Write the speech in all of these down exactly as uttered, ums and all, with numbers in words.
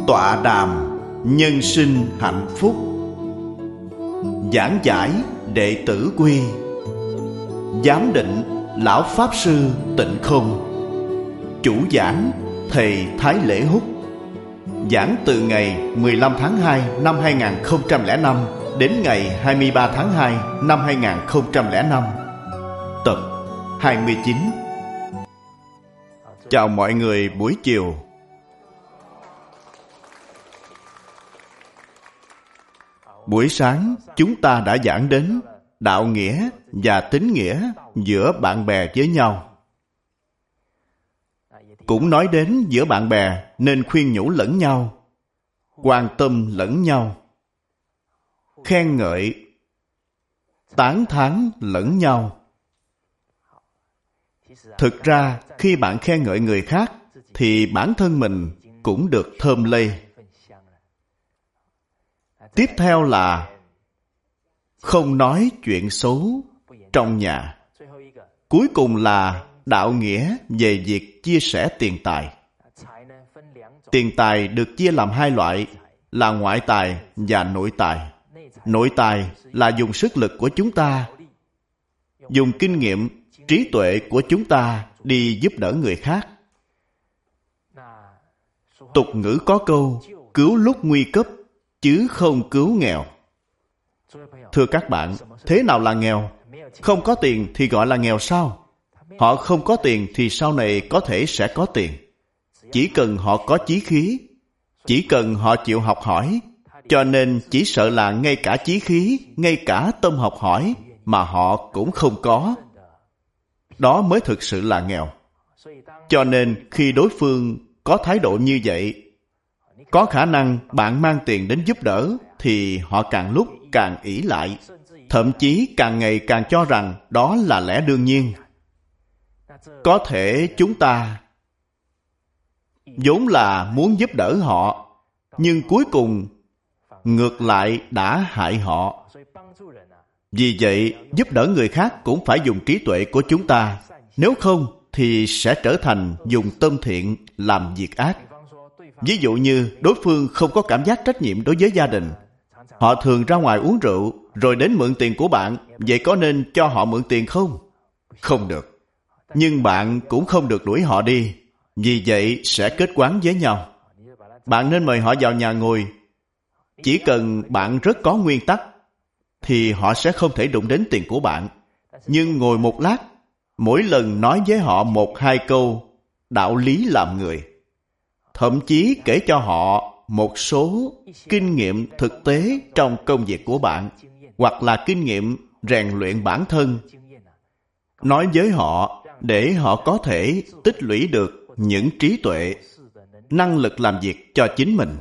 Tọa đàm nhân sinh hạnh phúc. Giảng giải đệ tử quy. Giám định lão pháp sư Tịnh Không. Chủ giảng thầy Thái Lễ Húc. Giảng từ ngày mười lăm tháng hai năm hai nghìn không trăm lẻ năm đến ngày hai mươi ba tháng hai năm hai nghìn không trăm lẻ năm. Tập hai mươi chín. Chào mọi người buổi chiều. Buổi sáng chúng ta đã giảng đến đạo nghĩa và tín nghĩa giữa bạn bè với nhau. Cũng nói đến giữa bạn bè nên khuyên nhủ lẫn nhau, quan tâm lẫn nhau, khen ngợi, tán thán lẫn nhau. Thực ra khi bạn khen ngợi người khác thì bản thân mình cũng được thơm lây. Tiếp theo là không nói chuyện xấu trong nhà. Cuối cùng là đạo nghĩa về việc chia sẻ tiền tài. Tiền tài được chia làm hai loại là ngoại tài và nội tài. Nội tài là dùng sức lực của chúng ta, dùng kinh nghiệm, trí tuệ của chúng ta đi giúp đỡ người khác. Tục ngữ có câu cứu lúc nguy cấp chứ không cứu nghèo. Thưa các bạn, thế nào là nghèo? Không có tiền thì gọi là nghèo sao? Họ không có tiền thì sau này có thể sẽ có tiền. Chỉ cần họ có chí khí, chỉ cần họ chịu học hỏi, cho nên chỉ sợ là ngay cả chí khí, ngay cả tâm học hỏi mà họ cũng không có. Đó mới thực sự là nghèo. Cho nên khi đối phương có thái độ như vậy, có khả năng bạn mang tiền đến giúp đỡ thì họ càng lúc càng ỷ lại, thậm chí càng ngày càng cho rằng đó là lẽ đương nhiên. Có thể chúng ta vốn là muốn giúp đỡ họ, nhưng cuối cùng ngược lại đã hại họ. Vì vậy, giúp đỡ người khác cũng phải dùng trí tuệ của chúng ta. Nếu không thì sẽ trở thành dùng tâm thiện làm việc ác. Ví dụ như đối phương không có cảm giác trách nhiệm đối với gia đình. Họ thường ra ngoài uống rượu rồi đến mượn tiền của bạn. Vậy có nên cho họ mượn tiền không? Không được. Nhưng bạn cũng không được đuổi họ đi. Vì vậy sẽ kết oán với nhau. Bạn nên mời họ vào nhà ngồi. Chỉ cần bạn rất có nguyên tắc thì họ sẽ không thể đụng đến tiền của bạn. Nhưng ngồi một lát, mỗi lần nói với họ một hai câu đạo lý làm người, thậm chí kể cho họ một số kinh nghiệm thực tế trong công việc của bạn, hoặc là kinh nghiệm rèn luyện bản thân. Nói với họ để họ có thể tích lũy được những trí tuệ, năng lực làm việc cho chính mình.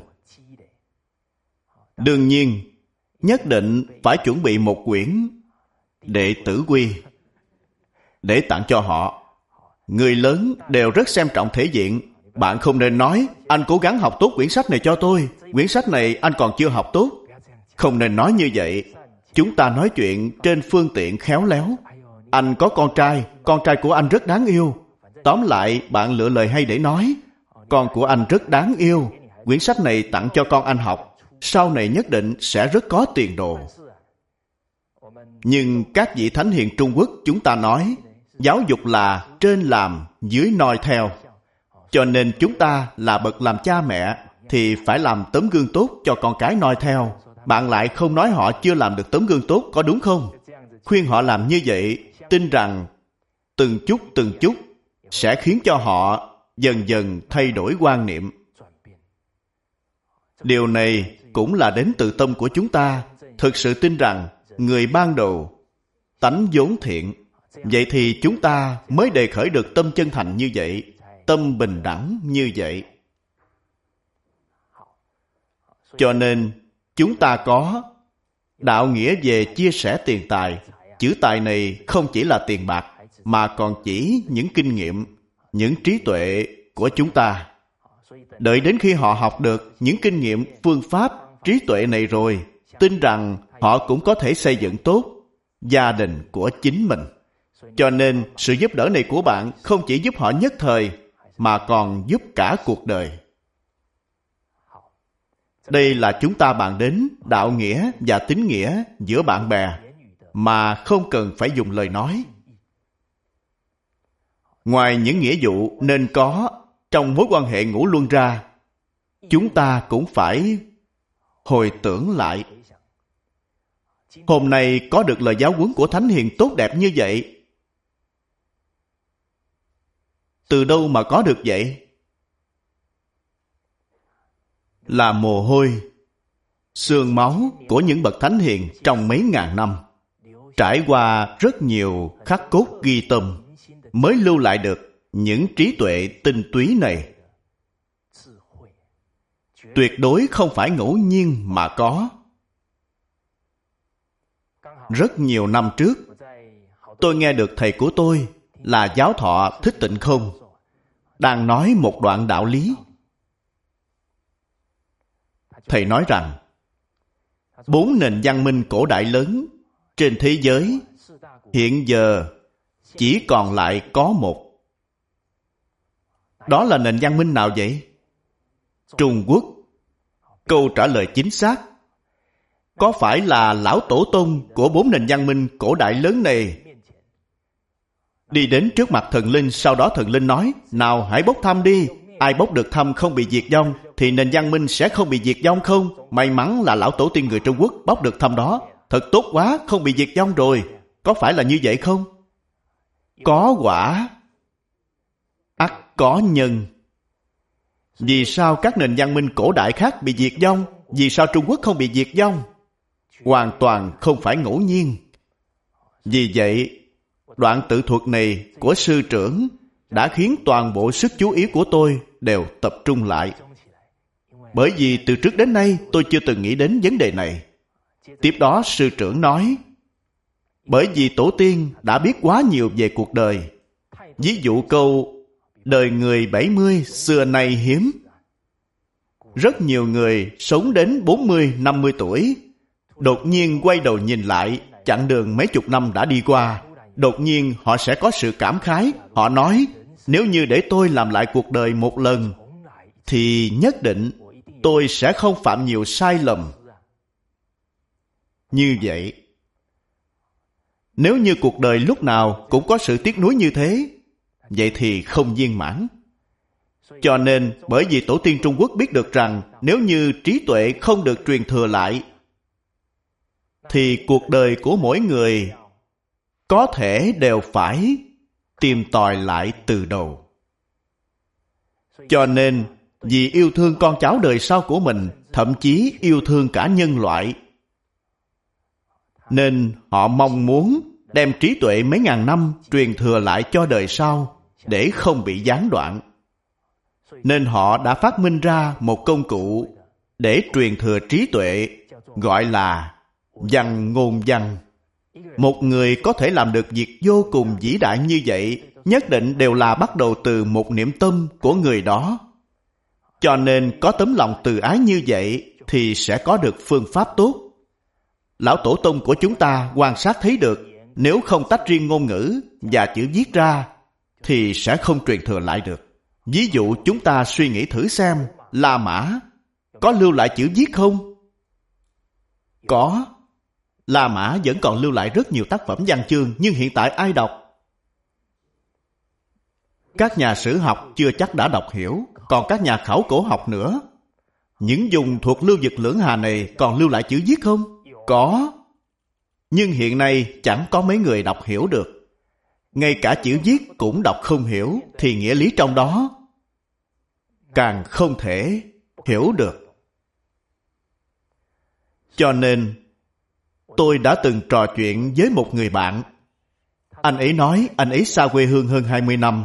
Đương nhiên, nhất định phải chuẩn bị một quyển đệ tử quy để tặng cho họ. Người lớn đều rất xem trọng thể diện. Bạn không nên nói, anh cố gắng học tốt quyển sách này cho tôi. Quyển sách này anh còn chưa học tốt. Không nên nói như vậy. Chúng ta nói chuyện trên phương tiện khéo léo. Anh có con trai, con trai của anh rất đáng yêu. Tóm lại, bạn lựa lời hay để nói. Con của anh rất đáng yêu. Quyển sách này tặng cho con anh học. Sau này nhất định sẽ rất có tiền đồ. Nhưng các vị thánh hiền Trung Quốc chúng ta nói, giáo dục là trên làm, dưới noi theo. Cho nên chúng ta là bậc làm cha mẹ thì phải làm tấm gương tốt cho con cái noi theo. Bạn lại không nói họ chưa làm được tấm gương tốt, có đúng không? Khuyên họ làm như vậy, tin rằng từng chút từng chút sẽ khiến cho họ dần dần thay đổi quan niệm. Điều này cũng là đến từ tâm của chúng ta, thực sự tin rằng người ban đầu tánh vốn thiện. Vậy thì chúng ta mới đề khởi được tâm chân thành như vậy, tâm bình đẳng như vậy. Cho nên chúng ta có đạo nghĩa về chia sẻ tiền tài. Chữ tài này không chỉ là tiền bạc, mà còn chỉ những kinh nghiệm, những trí tuệ của chúng ta. Đợi đến khi họ học được những kinh nghiệm, phương pháp, trí tuệ này rồi, tin rằng họ cũng có thể xây dựng tốt gia đình của chính mình. Cho nên sự giúp đỡ này của bạn không chỉ giúp họ nhất thời, mà còn giúp cả cuộc đời. Đây là chúng ta bàn đến đạo nghĩa và tín nghĩa giữa bạn bè mà không cần phải dùng lời nói. Ngoài những nghĩa vụ nên có trong mối quan hệ ngũ luân ra, chúng ta cũng phải hồi tưởng lại. Hôm nay có được lời giáo huấn của Thánh Hiền tốt đẹp như vậy, từ đâu mà có được vậy? Là mồ hôi, xương máu của những bậc Thánh Hiền trong mấy ngàn năm, trải qua rất nhiều khắc cốt ghi tâm, mới lưu lại được những trí tuệ tinh túy này. Tuyệt đối không phải ngẫu nhiên mà có. Rất nhiều năm trước, tôi nghe được thầy của tôi là Giáo thọ Thích Tịnh Không đang nói một đoạn đạo lý. Thầy nói rằng, bốn nền văn minh cổ đại lớn trên thế giới hiện giờ chỉ còn lại có một. Đó là nền văn minh nào vậy? Trung Quốc. Câu trả lời chính xác. Có phải là lão tổ tông của bốn nền văn minh cổ đại lớn này đi đến trước mặt thần linh, sau đó thần linh nói, nào hãy bốc thăm đi, ai bốc được thăm không bị diệt vong thì nền văn minh sẽ không bị diệt vong không? May mắn là lão tổ tiên người Trung Quốc bốc được thăm đó, thật tốt quá, không bị diệt vong rồi. Có phải là như vậy không? Có quả, ắt có nhân. Vì sao các nền văn minh cổ đại khác bị diệt vong? Vì sao Trung Quốc không bị diệt vong? Hoàn toàn không phải ngẫu nhiên. Vì vậy, đoạn tự thuật này của sư trưởng đã khiến toàn bộ sức chú ý của tôi đều tập trung lại. Bởi vì từ trước đến nay tôi chưa từng nghĩ đến vấn đề này. Tiếp đó sư trưởng nói, bởi vì tổ tiên đã biết quá nhiều về cuộc đời. Ví dụ câu, đời người bảy mươi xưa nay hiếm. Rất nhiều người sống đến bốn mươi, năm mươi tuổi, đột nhiên quay đầu nhìn lại, chặng đường mấy chục năm đã đi qua. Đột nhiên họ sẽ có sự cảm khái. Họ nói, nếu như để tôi làm lại cuộc đời một lần, thì nhất định tôi sẽ không phạm nhiều sai lầm. Như vậy, nếu như cuộc đời lúc nào cũng có sự tiếc nuối như thế, vậy thì không viên mãn. Cho nên, bởi vì tổ tiên Trung Quốc biết được rằng nếu như trí tuệ không được truyền thừa lại, thì cuộc đời của mỗi người có thể đều phải tìm tòi lại từ đầu. Cho nên, vì yêu thương con cháu đời sau của mình, thậm chí yêu thương cả nhân loại, nên họ mong muốn đem trí tuệ mấy ngàn năm truyền thừa lại cho đời sau để không bị gián đoạn. Nên họ đã phát minh ra một công cụ để truyền thừa trí tuệ, gọi là văn ngôn văn. Một người có thể làm được việc vô cùng vĩ đại như vậy, nhất định đều là bắt đầu từ một niệm tâm của người đó. Cho nên có tấm lòng từ ái như vậy thì sẽ có được phương pháp tốt. Lão tổ tông của chúng ta quan sát thấy được, nếu không tách riêng ngôn ngữ và chữ viết ra thì sẽ không truyền thừa lại được. Ví dụ chúng ta suy nghĩ thử xem, La Mã có lưu lại chữ viết không? Có. La Mã vẫn còn lưu lại rất nhiều tác phẩm văn chương, nhưng hiện tại ai đọc? Các nhà sử học chưa chắc đã đọc hiểu, còn các nhà khảo cổ học nữa. Những vùng thuộc lưu vực Lưỡng Hà này còn lưu lại chữ viết không? Có. Nhưng hiện nay chẳng có mấy người đọc hiểu được. Ngay cả chữ viết cũng đọc không hiểu, thì nghĩa lý trong đó càng không thể hiểu được. Cho nên, tôi đã từng trò chuyện với một người bạn. Anh ấy nói anh ấy xa quê hương hơn hai mươi năm.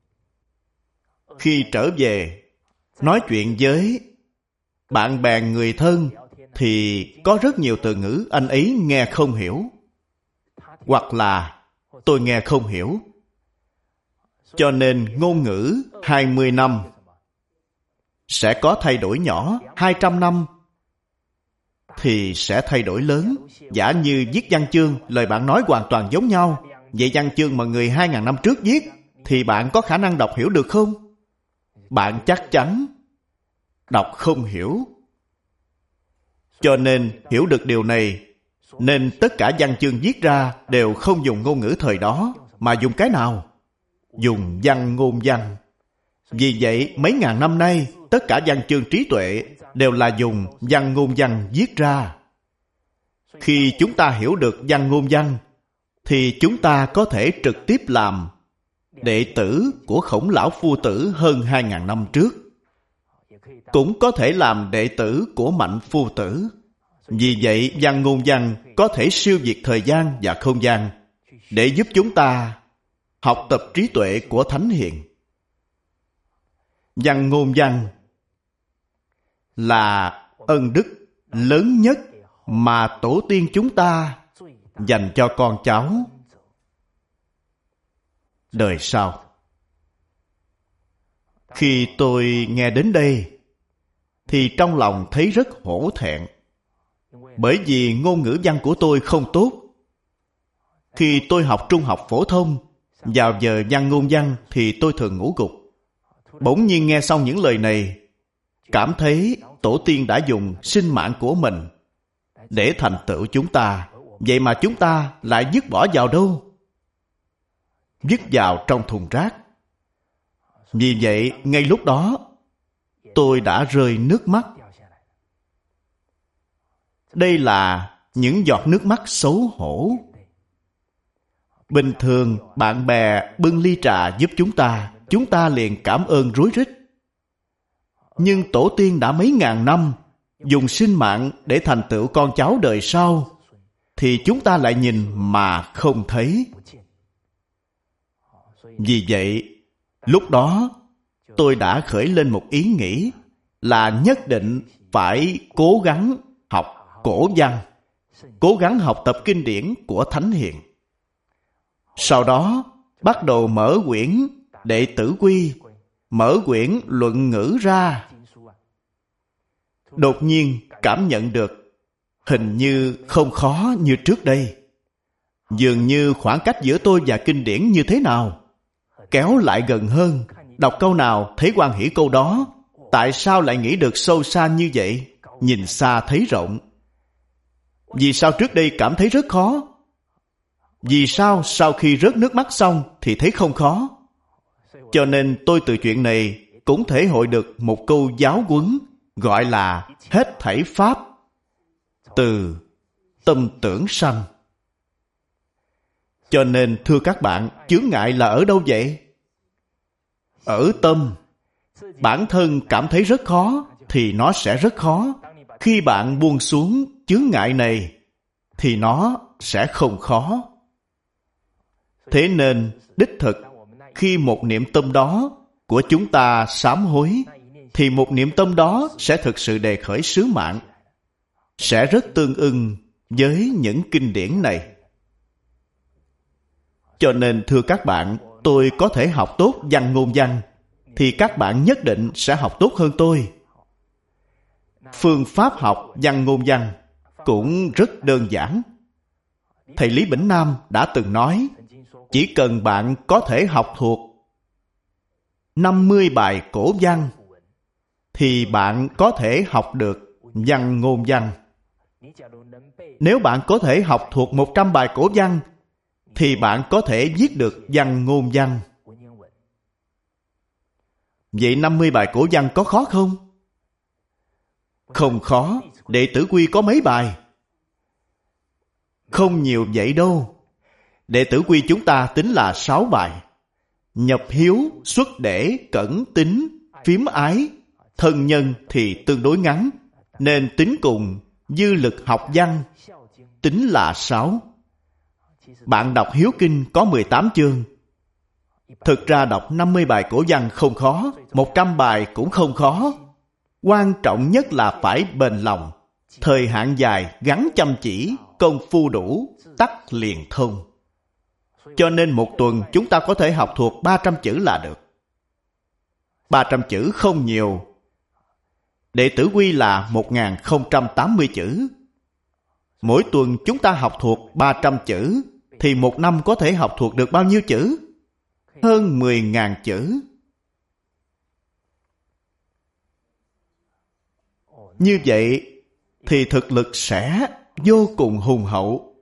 Khi trở về, nói chuyện với bạn bè người thân, thì có rất nhiều từ ngữ anh ấy nghe không hiểu. Hoặc là tôi nghe không hiểu. Cho nên ngôn ngữ hai mươi năm sẽ có thay đổi nhỏ, hai trăm năm thì sẽ thay đổi lớn. Giả như viết văn chương, lời bạn nói hoàn toàn giống nhau. Vậy văn chương mà người hai ngàn năm trước viết, thì bạn có khả năng đọc hiểu được không? Bạn chắc chắn đọc không hiểu. Cho nên hiểu được điều này, nên tất cả văn chương viết ra đều không dùng ngôn ngữ thời đó, mà dùng cái nào? Dùng văn ngôn văn. Vì vậy, mấy ngàn năm nay, tất cả văn chương trí tuệ đều là dùng văn ngôn văn viết ra. Khi chúng ta hiểu được văn ngôn văn, thì chúng ta có thể trực tiếp làm đệ tử của Khổng Lão Phu Tử hơn hai ngàn năm trước. Cũng có thể làm đệ tử của Mạnh Phu Tử. Vì vậy, văn ngôn văn có thể siêu việt thời gian và không gian để giúp chúng ta học tập trí tuệ của Thánh Hiền. Văn ngôn văn là ân đức lớn nhất mà tổ tiên chúng ta dành cho con cháu đời sau. Khi tôi nghe đến đây, thì trong lòng thấy rất hổ thẹn, bởi vì ngôn ngữ văn của tôi không tốt. Khi tôi học trung học phổ thông, vào giờ văn ngôn văn thì tôi thường ngủ gục. Bỗng nhiên nghe xong những lời này, cảm thấy tổ tiên đã dùng sinh mạng của mình để thành tựu chúng ta. Vậy mà chúng ta lại vứt bỏ vào đâu? Vứt vào trong thùng rác. Vì vậy, ngay lúc đó, tôi đã rơi nước mắt. Đây là những giọt nước mắt xấu hổ. Bình thường, bạn bè bưng ly trà giúp chúng ta, chúng ta liền cảm ơn rối rít. Nhưng tổ tiên đã mấy ngàn năm dùng sinh mạng để thành tựu con cháu đời sau, thì chúng ta lại nhìn mà không thấy. Vì vậy, lúc đó tôi đã khởi lên một ý nghĩ là nhất định phải cố gắng học cổ văn, cố gắng học tập kinh điển của Thánh Hiền. Sau đó bắt đầu mở quyển Đệ Tử Quy, mở quyển Luận Ngữ ra. Đột nhiên cảm nhận được hình như không khó như trước đây. Dường như khoảng cách giữa tôi và kinh điển như thế nào kéo lại gần hơn. Đọc câu nào thấy hoan hỷ câu đó. Tại sao lại nghĩ được sâu xa như vậy? Nhìn xa thấy rộng. Vì sao trước đây cảm thấy rất khó? Vì sao sau khi rớt nước mắt xong thì thấy không khó? Cho nên tôi từ chuyện này cũng thể hội được một câu giáo huấn gọi là hết thảy pháp từ tâm tưởng sanh. Cho nên thưa các bạn, chướng ngại là ở đâu vậy? Ở tâm. Bản thân cảm thấy rất khó thì nó sẽ rất khó. Khi bạn buông xuống chướng ngại này thì nó sẽ không khó. Thế nên đích thực, khi một niệm tâm đó của chúng ta sám hối, thì một niệm tâm đó sẽ thực sự đề khởi sứ mạng, sẽ rất tương ưng với những kinh điển này. Cho nên thưa các bạn, tôi có thể học tốt văn ngôn văn, thì các bạn nhất định sẽ học tốt hơn tôi. Phương pháp học văn ngôn văn cũng rất đơn giản. Thầy Lý Bỉnh Nam đã từng nói, chỉ cần bạn có thể học thuộc năm mươi bài cổ văn, thì bạn có thể học được văn ngôn văn. Nếu bạn có thể học thuộc một trăm bài cổ văn, thì bạn có thể viết được văn ngôn văn. Vậy năm mươi bài cổ văn có khó không? Không khó. Đệ Tử Quy có mấy bài? Không nhiều vậy đâu. Đệ Tử Quy chúng ta tính là sáu bài. Nhập hiếu, xuất để, cẩn, tín, phiếm ái, thân nhân thì tương đối ngắn, nên tính cùng dư lực học văn tính là sáu. Bạn đọc Hiếu Kinh có mười tám chương. Thực ra đọc năm mươi bài cổ văn không khó, một trăm bài cũng không khó. Quan trọng nhất là phải bền lòng, thời hạn dài gắn chăm chỉ, công phu đủ, tắc liền thông. Cho nên một tuần chúng ta có thể học thuộc ba trăm chữ là được. ba trăm chữ không nhiều. Đệ Tử Quy là một nghìn không trăm tám mươi chữ. Mỗi tuần chúng ta học thuộc ba trăm chữ, thì một năm có thể học thuộc được bao nhiêu chữ? Hơn mười nghìn chữ. Như vậy, thì thực lực sẽ vô cùng hùng hậu.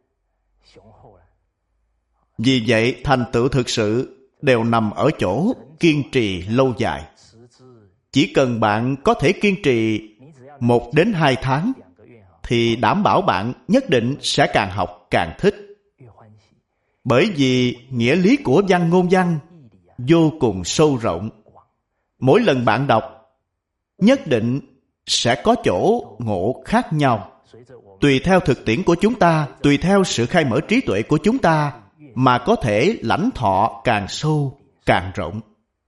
Vì vậy, thành tựu thực sự đều nằm ở chỗ kiên trì lâu dài. Chỉ cần bạn có thể kiên trì một đến hai tháng, thì đảm bảo bạn nhất định sẽ càng học càng thích. Bởi vì nghĩa lý của văn ngôn văn vô cùng sâu rộng. Mỗi lần bạn đọc, nhất định sẽ có chỗ ngộ khác nhau. Tùy theo thực tiễn của chúng ta, tùy theo sự khai mở trí tuệ của chúng ta, mà có thể lãnh thọ càng sâu, càng rộng.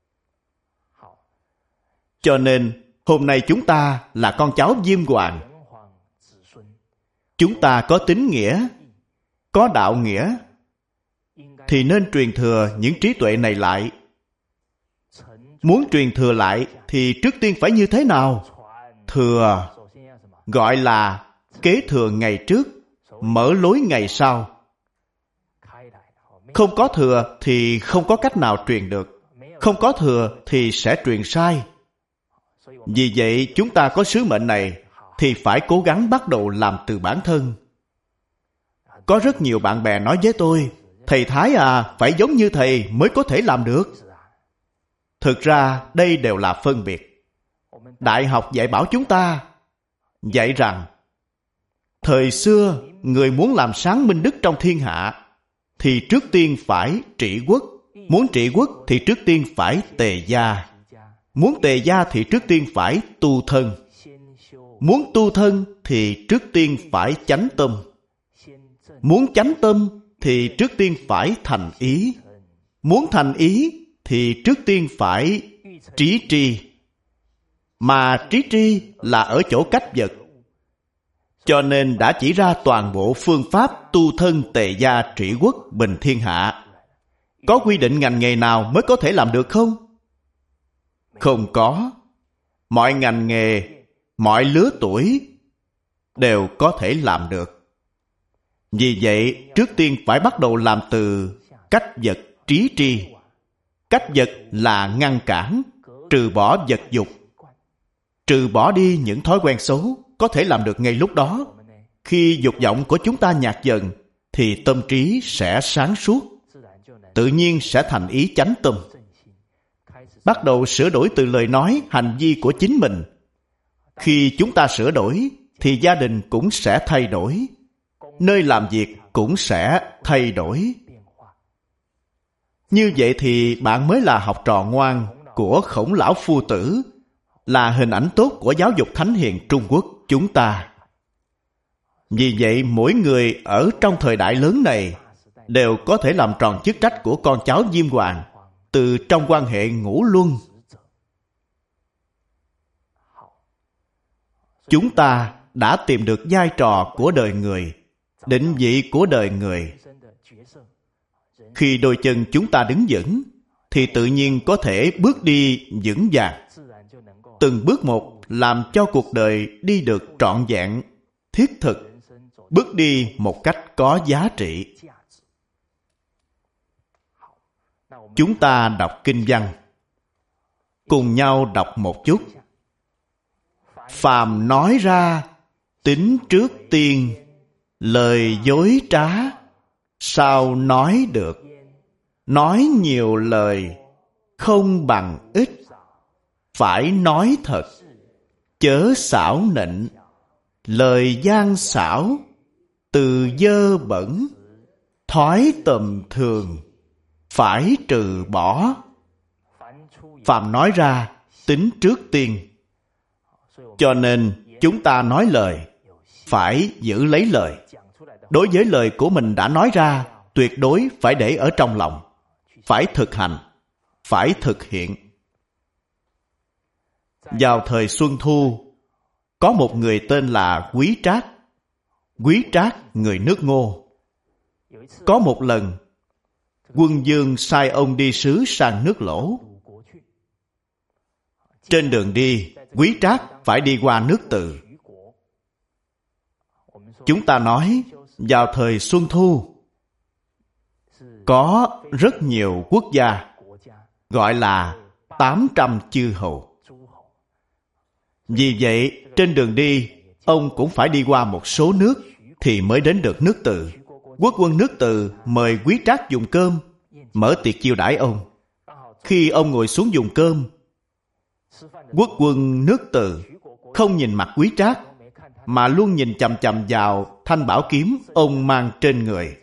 Cho nên, hôm nay chúng ta là con cháu Diêm Hoàng. Chúng ta có tín nghĩa, có đạo nghĩa, thì nên truyền thừa những trí tuệ này lại. Muốn truyền thừa lại thì trước tiên phải như thế nào? Thừa, gọi là kế thừa ngày trước, mở lối ngày sau. Không có thừa thì không có cách nào truyền được. Không có thừa thì sẽ truyền sai. Vì vậy chúng ta có sứ mệnh này thì phải cố gắng bắt đầu làm từ bản thân. Có rất nhiều bạn bè nói với tôi, thầy Thái à, phải giống như thầy mới có thể làm được. Thực ra đây đều là phân biệt. Đại học dạy bảo chúng ta, dạy rằng thời xưa người muốn làm sáng minh đức trong thiên hạ thì trước tiên phải trị quốc. Muốn trị quốc thì trước tiên phải tề gia. Muốn tề gia thì trước tiên phải tu thân. Muốn tu thân thì trước tiên phải chánh tâm. Muốn chánh tâm thì trước tiên phải thành ý. Muốn thành ý thì trước tiên phải trí tri. Mà trí tri là ở chỗ cách vật. Cho nên đã chỉ ra toàn bộ phương pháp tu thân tề gia trị quốc bình thiên hạ. Có quy định ngành nghề nào mới có thể làm được không? Không có. Mọi ngành nghề, mọi lứa tuổi đều có thể làm được. Vì vậy, trước tiên phải bắt đầu làm từ cách vật trí tri. Cách vật là ngăn cản, trừ bỏ vật dục. Trừ bỏ đi những thói quen xấu, có thể làm được ngay lúc đó. Khi dục vọng của chúng ta nhạt dần, thì tâm trí sẽ sáng suốt, tự nhiên sẽ thành ý chánh tâm. Bắt đầu sửa đổi từ lời nói, hành vi của chính mình. Khi chúng ta sửa đổi, thì gia đình cũng sẽ thay đổi. Nơi làm việc cũng sẽ thay đổi. Như vậy thì bạn mới là học trò ngoan của Khổng lão phu tử, là hình ảnh tốt của giáo dục thánh hiền Trung Quốc chúng ta. Vì vậy mỗi người ở trong thời đại lớn này đều có thể làm tròn chức trách của con cháu Diêm Hoàng từ trong quan hệ ngũ luân. Chúng ta đã tìm được vai trò của đời người, định vị của đời người. Khi đôi chân chúng ta đứng vững, thì tự nhiên có thể bước đi vững vàng. Từng bước một làm cho cuộc đời đi được trọn vẹn, thiết thực, bước đi một cách có giá trị. Chúng ta đọc kinh văn, cùng nhau đọc một chút. Phàm nói ra, tính trước tiên, lời dối trá, sao nói được? Nói nhiều lời, không bằng ít. Phải nói thật, chớ xảo nịnh. Lời gian xảo, từ dơ bẩn. Thói tầm thường, phải trừ bỏ. Phàm nói ra, tính trước tiên. Cho nên chúng ta nói lời, phải giữ lấy lời. Đối với lời của mình đã nói ra, tuyệt đối phải để ở trong lòng, phải thực hành, phải thực hiện. Vào thời Xuân Thu, có một người tên là Quý Trác. Quý Trác người nước Ngô. Có một lần, quân vương sai ông đi sứ sang nước Lỗ. Trên đường đi, Quý Trác phải đi qua nước Từ. Chúng ta nói, vào thời Xuân Thu, có rất nhiều quốc gia, gọi là tám trăm chư hầu. Vì vậy, trên đường đi, ông cũng phải đi qua một số nước thì mới đến được nước Từ. Quốc quân nước Từ mời Quý Trác dùng cơm, mở tiệc chiêu đãi ông. Khi ông ngồi xuống dùng cơm, quốc quân nước Từ không nhìn mặt Quý Trác, mà luôn nhìn chằm chằm vào thanh bảo kiếm ông mang trên người.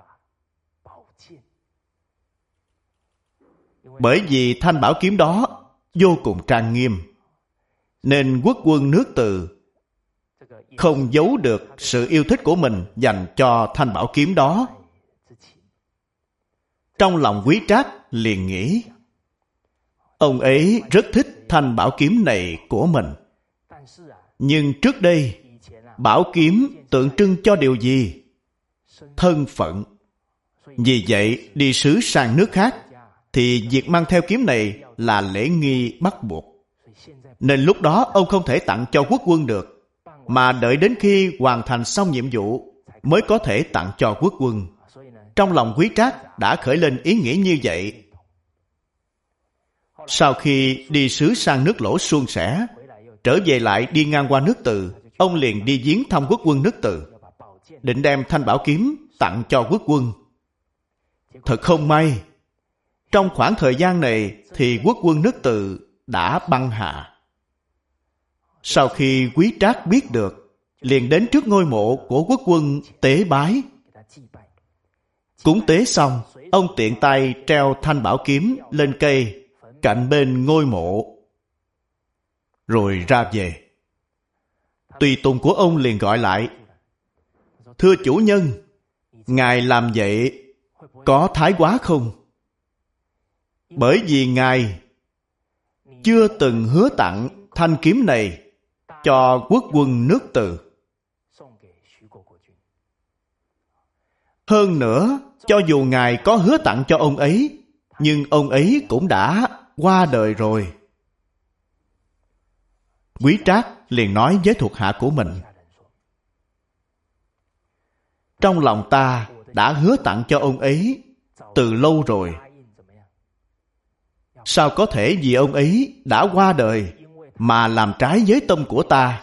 Bởi vì thanh bảo kiếm đó vô cùng trang nghiêm, nên quốc quân nước Từ không giấu được sự yêu thích của mình dành cho thanh bảo kiếm đó. Trong lòng Quý Trác liền nghĩ, ông ấy rất thích thanh bảo kiếm này của mình. Nhưng trước đây, bảo kiếm tượng trưng cho điều gì? Thân phận. Vì vậy, đi sứ sang nước khác, thì việc mang theo kiếm này là lễ nghi bắt buộc. Nên lúc đó ông không thể tặng cho quốc quân được, mà đợi đến khi hoàn thành xong nhiệm vụ mới có thể tặng cho quốc quân. Trong lòng Quý Trác đã khởi lên ý nghĩ như vậy. Sau khi đi sứ sang nước Lỗ suôn sẻ, trở về lại đi ngang qua nước Từ, ông liền đi viếng thăm quốc quân nước Từ, định đem thanh bảo kiếm tặng cho quốc quân. Thật không may, trong khoảng thời gian này thì quốc quân nước Từ đã băng hà. Sau khi Quý Trác biết được, liền đến trước ngôi mộ của quốc quân tế bái. Cúng tế xong, ông tiện tay treo thanh bảo kiếm lên cây cạnh bên ngôi mộ, rồi ra về. Tùy tùng của ông liền gọi lại, thưa chủ nhân, ngài làm vậy có thái quá không? Bởi vì ngài chưa từng hứa tặng thanh kiếm này cho quốc quân nước Từ. Hơn nữa, cho dù ngài có hứa tặng cho ông ấy, nhưng ông ấy cũng đã qua đời rồi. Quý Trác liền nói với thuộc hạ của mình, trong lòng ta đã hứa tặng cho ông ấy từ lâu rồi. Sao có thể vì ông ấy đã qua đời mà làm trái với tâm của ta?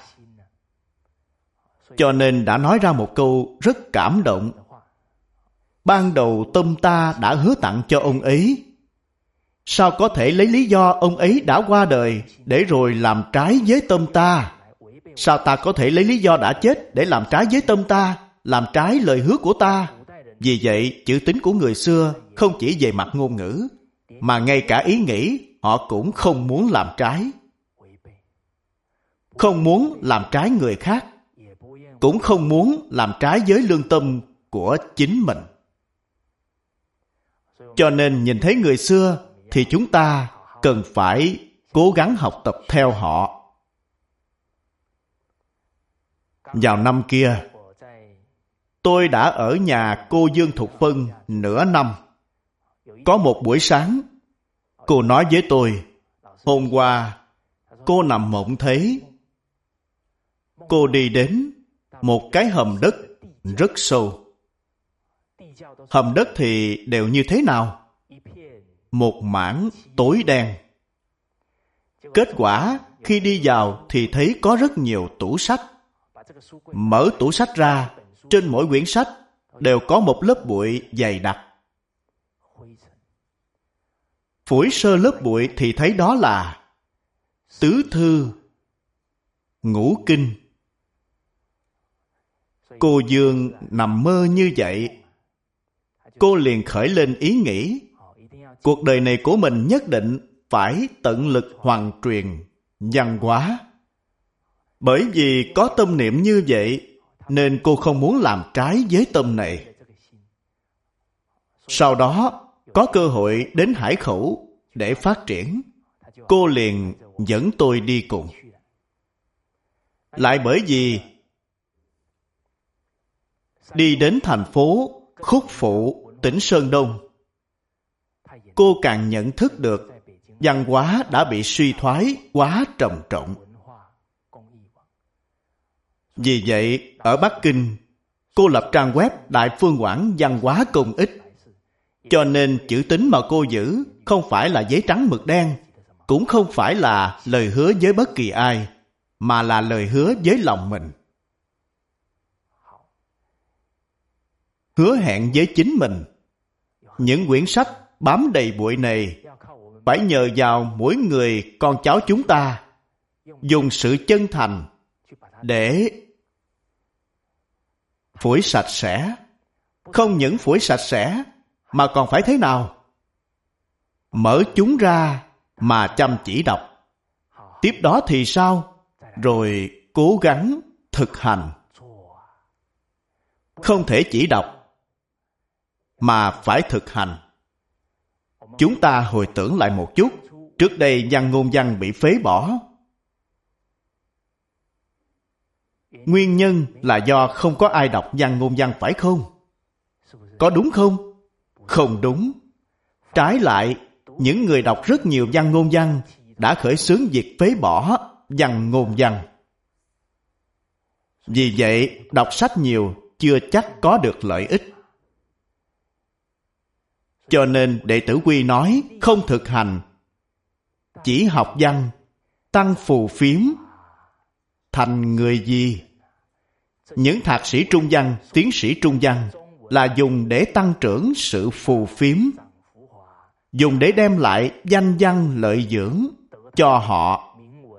Cho nên đã nói ra một câu rất cảm động. Ban đầu tâm ta đã hứa tặng cho ông ấy, sao có thể lấy lý do ông ấy đã qua đời để rồi làm trái với tâm ta? Sao ta có thể lấy lý do đã chết để làm trái với tâm ta, làm trái lời hứa của ta? Vì vậy, chữ tín của người xưa không chỉ về mặt ngôn ngữ, mà ngay cả ý nghĩ họ cũng không muốn làm trái. Không muốn làm trái người khác, cũng không muốn làm trái với lương tâm của chính mình. Cho nên nhìn thấy người xưa thì chúng ta cần phải cố gắng học tập theo họ. Vào năm kia, tôi đã ở nhà cô Dương Thục Phân nửa năm. Có một buổi sáng, cô nói với tôi, hôm qua cô nằm mộng thấy cô đi đến một cái hầm đất rất sâu. Hầm đất thì đều như thế nào? Một mảng tối đen. Kết quả khi đi vào thì thấy có rất nhiều tủ sách. Mở tủ sách ra, trên mỗi quyển sách đều có một lớp bụi dày đặc. Phủi sơ lớp bụi thì thấy đó là tứ thư, ngũ kinh. Cô Dương nằm mơ như vậy. Cô liền khởi lên ý nghĩ, cuộc đời này của mình nhất định phải tận lực hoàn truyền văn hóa. Bởi vì có tâm niệm như vậy, nên cô không muốn làm trái với tâm này. Sau đó, có cơ hội đến Hải Khẩu để phát triển, cô liền dẫn tôi đi cùng. Lại bởi vì đi đến thành phố Khúc Phụ, tỉnh Sơn Đông, cô càng nhận thức được văn hóa đã bị suy thoái quá trầm trọng. Vì vậy, ở Bắc Kinh, cô lập trang web Đại Phương Quảng Văn hóa Công ích. Cho nên chữ tín mà cô giữ không phải là giấy trắng mực đen, cũng không phải là lời hứa với bất kỳ ai, mà là lời hứa với lòng mình. hứa hẹn với chính mình. Những quyển sách bám đầy bụi này phải nhờ vào mỗi người con cháu chúng ta dùng sự chân thành để phủi sạch sẽ. Không những phủi sạch sẽ mà còn phải thế nào? Mở chúng ra mà chăm chỉ đọc. Tiếp đó thì sao? Rồi cố gắng thực hành. Không thể chỉ đọc mà phải thực hành. Chúng ta hồi tưởng lại một chút. Trước đây văn ngôn văn bị phế bỏ. Nguyên nhân là do không có ai đọc văn ngôn văn, phải không? Có đúng không? Không đúng. Trái lại, những người đọc rất nhiều văn ngôn văn đã khởi xướng việc phế bỏ văn ngôn văn. Vì vậy, đọc sách nhiều chưa chắc có được lợi ích. Cho nên đệ tử Quy nói không thực hành, chỉ học văn, tăng phù phiếm, thành người gì? Những thạc sĩ trung văn, tiến sĩ trung văn là dùng để tăng trưởng sự phù phiếm, dùng để đem lại danh văn lợi dưỡng cho họ.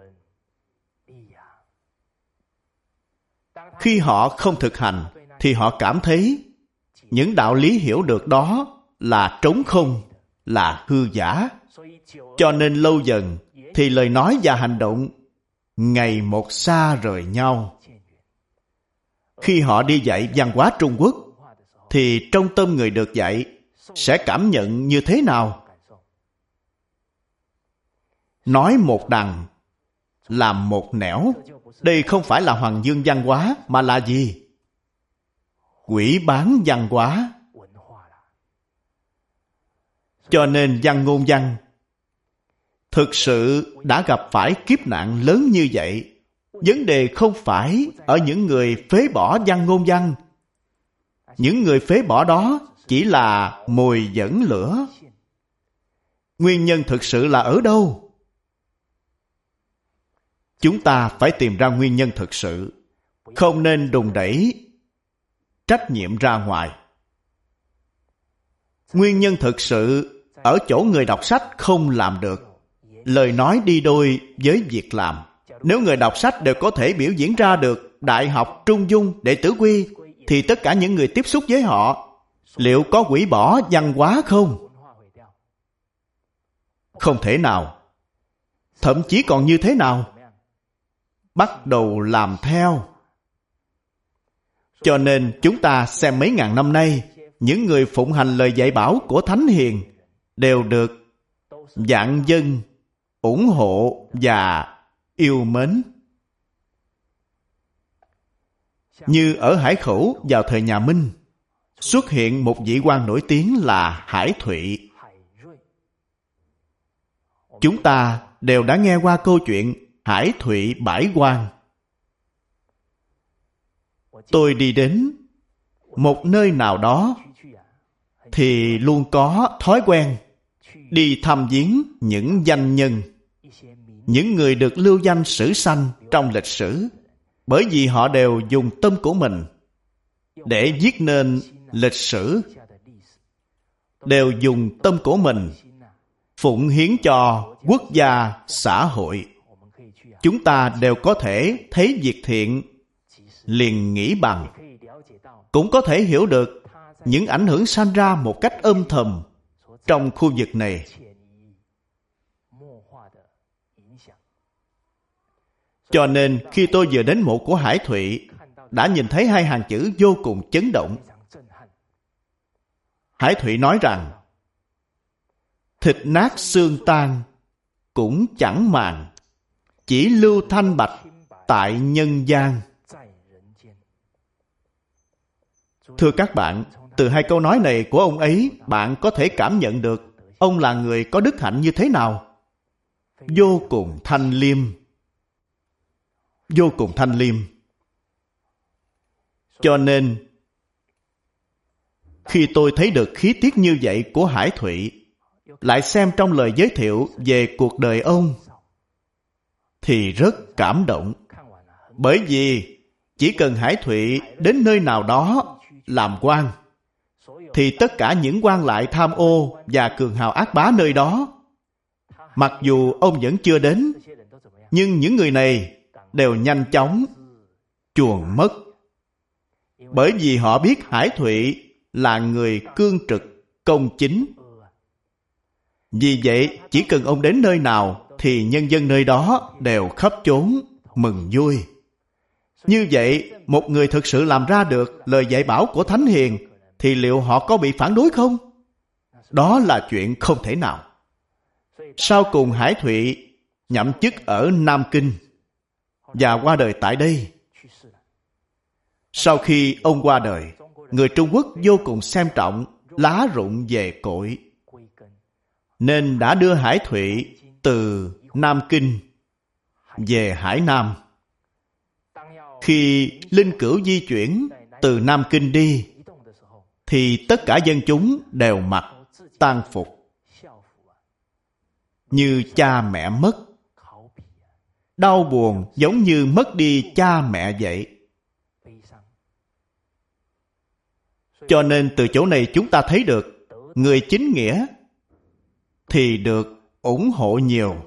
Khi họ không thực hành thì họ cảm thấy những đạo lý hiểu được đó là trống không, là hư giả. Cho nên lâu dần thì lời nói và hành động ngày một xa rời nhau. Khi họ đi dạy văn hóa Trung Quốc thì trong tâm người được dạy sẽ cảm nhận như thế nào? Nói một đằng, làm một nẻo. Đây không phải là hoàng dương văn hóa mà là gì? Quỷ bán văn hóa. Cho nên văn ngôn văn thực sự đã gặp phải kiếp nạn lớn như vậy. Vấn đề không phải ở những người phế bỏ văn ngôn văn. Những người phế bỏ đó chỉ là mồi dẫn lửa. Nguyên nhân thực sự là ở đâu? Chúng ta phải tìm ra nguyên nhân thực sự, không nên đùn đẩy trách nhiệm ra ngoài. Nguyên nhân thực sự ở chỗ người đọc sách không làm được. Lời nói đi đôi với việc làm. Nếu người đọc sách đều có thể biểu diễn ra được Đại học, Trung Dung, Đệ tử Quy, thì tất cả những người tiếp xúc với họ liệu có hủy bỏ văn hóa không? Không thể nào. Thậm chí còn như thế nào? Bắt đầu làm theo. Cho nên chúng ta xem mấy ngàn năm nay, những người phụng hành lời dạy bảo của Thánh Hiền đều được vạn dân ủng hộ và yêu mến. Như ở Hải Khẩu vào thời nhà Minh, xuất hiện một vị quan nổi tiếng là Hải Thụy. Chúng ta đều đã nghe qua câu chuyện Hải Thụy bãi quan. Tôi đi đến một nơi nào đó thì luôn có thói quen đi thăm viếng những danh nhân, những người được lưu danh sử sanh trong lịch sử, bởi vì họ đều dùng tâm của mình để viết nên lịch sử, đều dùng tâm của mình phụng hiến cho quốc gia, xã hội. Chúng ta đều có thể thấy việc thiện liền nghĩ bằng, cũng có thể hiểu được những ảnh hưởng sanh ra một cách âm thầm trong khu vực này. Cho nên khi tôi vừa đến mộ của Hải Thụy, đã nhìn thấy hai hàng chữ vô cùng chấn động. Hải Thụy nói rằng, thịt nát xương tan cũng chẳng màng, chỉ lưu thanh bạch tại nhân gian. Thưa các bạn, từ hai câu nói này của ông ấy, bạn có thể cảm nhận được ông là người có đức hạnh như thế nào. Vô cùng thanh liêm. Vô cùng thanh liêm. Cho nên, khi tôi thấy được khí tiết như vậy của Hải Thụy, lại xem trong lời giới thiệu về cuộc đời ông, thì rất cảm động. Bởi vì chỉ cần Hải Thụy đến nơi nào đó làm quan, thì tất cả những quan lại tham ô và cường hào ác bá nơi đó, mặc dù ông vẫn chưa đến, nhưng những người này đều nhanh chóng chuồn mất. Bởi vì họ biết Hải Thụy là người cương trực, công chính. Vì vậy, chỉ cần ông đến nơi nào thì nhân dân nơi đó đều khắp chốn mừng vui. Như vậy, một người thực sự làm ra được lời dạy bảo của Thánh Hiền thì liệu họ có bị phản đối không? Đó là chuyện không thể nào. Sau cùng Hải Thụy nhậm chức ở Nam Kinh và qua đời tại đây. Sau khi ông qua đời, người Trung Quốc vô cùng xem trọng lá rụng về cội, nên đã đưa Hải Thụy từ Nam Kinh về Hải Nam. Khi linh cữu di chuyển từ Nam Kinh đi, thì tất cả dân chúng đều mặc tang phục, như cha mẹ mất. Đau buồn giống như mất đi cha mẹ vậy. Cho nên từ chỗ này chúng ta thấy được, người chính nghĩa thì được ủng hộ nhiều.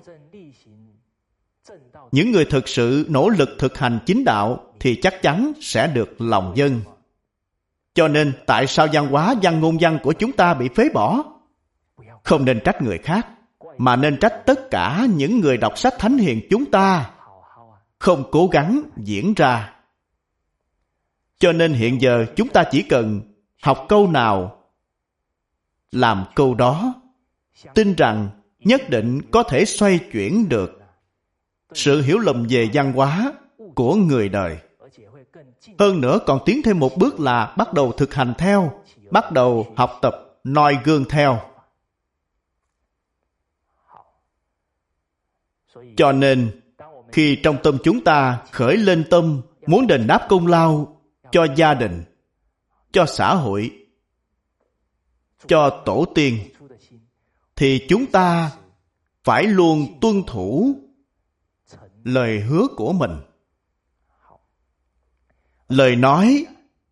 Những người thực sự nỗ lực thực hành chính đạo thì chắc chắn sẽ được lòng dân. Cho nên tại sao văn hóa văn ngôn văn của chúng ta bị phế bỏ? Không nên trách người khác, mà nên trách tất cả những người đọc sách Thánh Hiền chúng ta không cố gắng diễn ra. Cho nên hiện giờ chúng ta chỉ cần học câu nào làm câu đó, tin rằng nhất định có thể xoay chuyển được sự hiểu lầm về văn hóa của người đời. Hơn nữa còn tiến thêm một bước là bắt đầu thực hành theo, bắt đầu học tập noi gương theo. Cho nên khi trong tâm chúng ta khởi lên tâm muốn đền đáp công lao cho gia đình, cho xã hội, cho tổ tiên, thì chúng ta phải luôn tuân thủ lời hứa của mình. Lời nói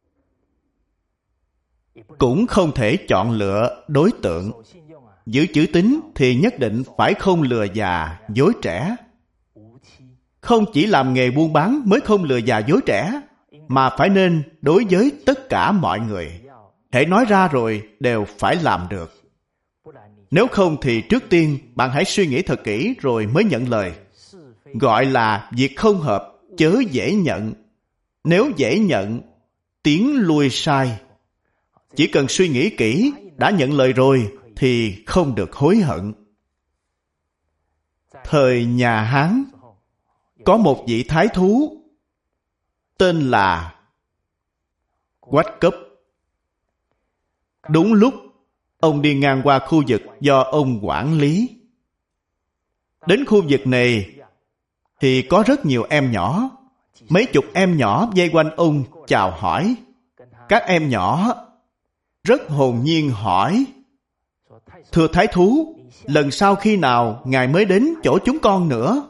cũng không thể chọn lựa đối tượng. Giữ chữ tín thì nhất định phải không lừa già dối trẻ. Không chỉ làm nghề buôn bán mới không lừa già dối trẻ, mà phải nên đối với tất cả mọi người. Hễ nói ra rồi đều phải làm được. Nếu không thì trước tiên bạn hãy suy nghĩ thật kỹ rồi mới nhận lời. Gọi là việc không hợp chớ dễ nhận. Nếu dễ nhận, tiến lui sai. Chỉ cần suy nghĩ kỹ, đã nhận lời rồi thì không được hối hận. Thời nhà Hán, có một vị thái thú tên là Quách Cấp. Đúng lúc ông đi ngang qua khu vực do ông quản lý. Đến khu vực này thì có rất nhiều em nhỏ. Mấy chục em nhỏ vây quanh ông chào hỏi. Các em nhỏ rất hồn nhiên hỏi: Thưa thái thú, lần sau khi nào ngài mới đến chỗ chúng con nữa?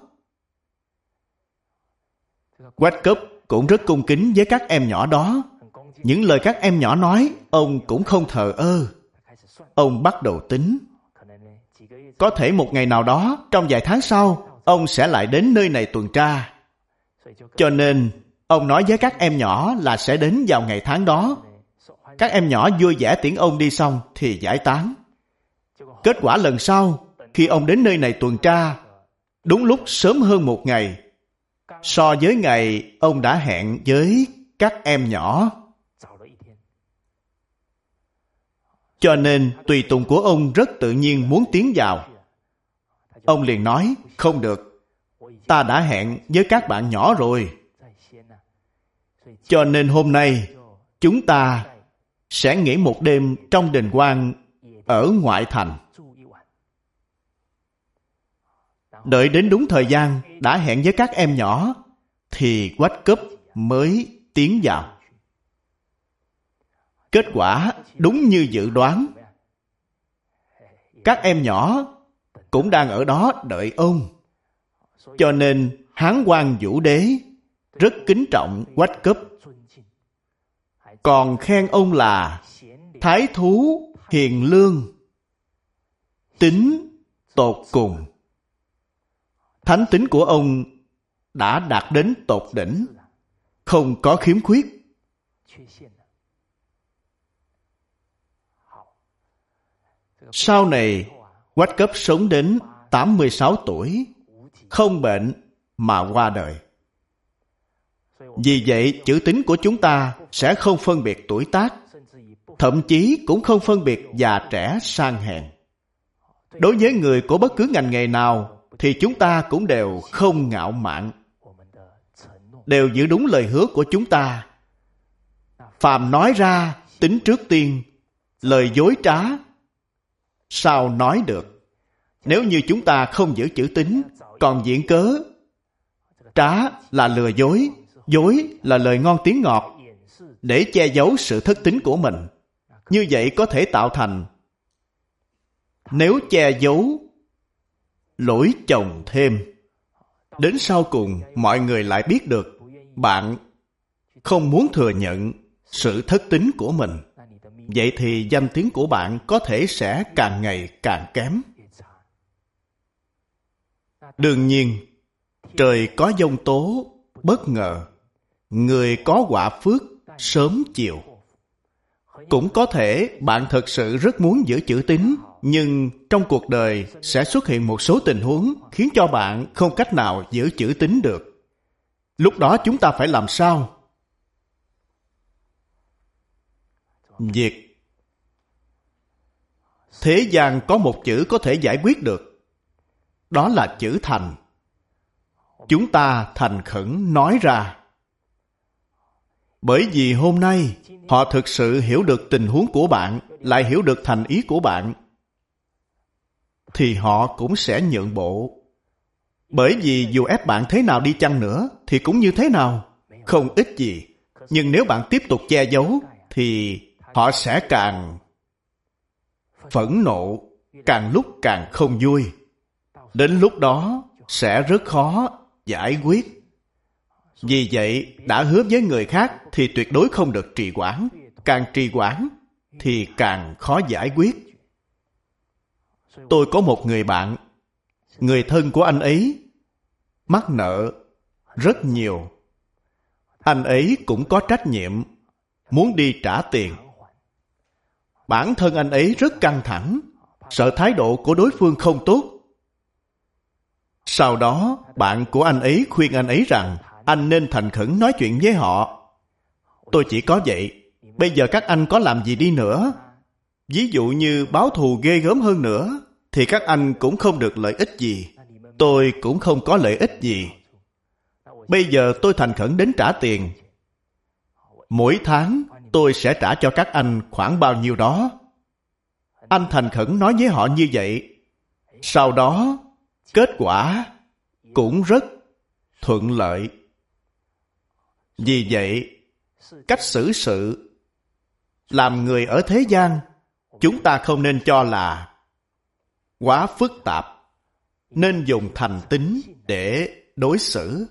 Quách Cấp cũng rất cung kính với các em nhỏ đó. Những lời các em nhỏ nói, ông cũng không thờ ơ. Ông bắt đầu tính. Có thể một ngày nào đó, trong vài tháng sau, ông sẽ lại đến nơi này tuần tra. Cho nên, ông nói với các em nhỏ là sẽ đến vào ngày tháng đó. Các em nhỏ vui vẻ tiễn ông đi xong thì giải tán. Kết quả lần sau, khi ông đến nơi này tuần tra, đúng lúc sớm hơn một ngày, so với ngày ông đã hẹn với các em nhỏ. Cho nên tùy tùng của ông rất tự nhiên muốn tiến vào. Ông liền nói: Không được, ta đã hẹn với các bạn nhỏ rồi. Cho nên hôm nay chúng ta sẽ nghỉ một đêm trong đình quan ở ngoại thành. Đợi đến đúng thời gian đã hẹn với các em nhỏ thì Quách Cấp mới tiến vào. Kết quả đúng như dự đoán. Các em nhỏ cũng đang ở đó đợi ông. Cho nên Hán Quang Vũ Đế rất kính trọng Quách Cấp, còn khen ông là thái thú hiền lương, tính tột cùng. Thánh tính của ông đã đạt đến tột đỉnh, không có khiếm khuyết. Sau này, Quách Cấp sống đến tám mươi sáu tuổi, không bệnh mà qua đời. Vì vậy, chữ tín của chúng ta sẽ không phân biệt tuổi tác, thậm chí cũng không phân biệt già trẻ sang hèn. Đối với người của bất cứ ngành nghề nào, thì chúng ta cũng đều không ngạo mạn, đều giữ đúng lời hứa của chúng ta. Phàm nói ra, tính trước tiên, lời dối trá sao nói được. Nếu như chúng ta không giữ chữ tín, còn viện cớ, trá là lừa dối, dối là lời ngon tiếng ngọt, để che giấu sự thất tín của mình, như vậy có thể tạo thành, nếu che giấu, lỗi chồng thêm. Đến sau cùng, mọi người lại biết được bạn không muốn thừa nhận sự thất tín của mình. Vậy thì danh tiếng của bạn có thể sẽ càng ngày càng kém. Đương nhiên, trời có giông tố, bất ngờ. Người có quả phước, sớm chiều. Cũng có thể bạn thật sự rất muốn giữ chữ tín, nhưng trong cuộc đời sẽ xuất hiện một số tình huống khiến cho bạn không cách nào giữ chữ tín được. Lúc đó chúng ta phải làm sao? Việc thế gian có một chữ có thể giải quyết được, đó là chữ thành. Chúng ta thành khẩn nói ra. Bởi vì hôm nay họ thực sự hiểu được tình huống của bạn, lại hiểu được thành ý của bạn, thì họ cũng sẽ nhượng bộ. Bởi vì dù ép bạn thế nào đi chăng nữa thì cũng như thế nào, không ích gì. Nhưng nếu bạn tiếp tục che giấu thì họ sẽ càng phẫn nộ, càng lúc càng không vui. Đến lúc đó sẽ rất khó giải quyết. Vì vậy, đã hứa với người khác thì tuyệt đối không được trì hoãn. Càng trì hoãn thì càng khó giải quyết. Tôi có một người bạn, người thân của anh ấy mắc nợ rất nhiều. Anh ấy cũng có trách nhiệm muốn đi trả tiền. Bản thân anh ấy rất căng thẳng, sợ thái độ của đối phương không tốt. Sau đó, bạn của anh ấy khuyên anh ấy rằng anh nên thành khẩn nói chuyện với họ. Tôi chỉ có vậy. Bây giờ các anh có làm gì đi nữa, ví dụ như báo thù ghê gớm hơn nữa, thì các anh cũng không được lợi ích gì. Tôi cũng không có lợi ích gì. Bây giờ tôi thành khẩn đến trả tiền. Mỗi tháng tôi sẽ trả cho các anh khoảng bao nhiêu đó. Anh thành khẩn nói với họ như vậy. Sau đó, kết quả cũng rất thuận lợi. Vì vậy, cách xử sự làm người ở thế gian, chúng ta không nên cho là quá phức tạp, nên dùng thành tín để đối xử.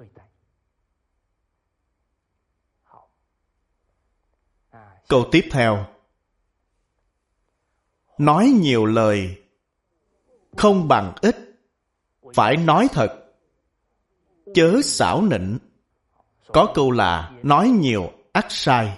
Câu tiếp theo. Nói nhiều lời không bằng ít, phải nói thật, chớ xảo nịnh. Có câu là nói nhiều ắt sai.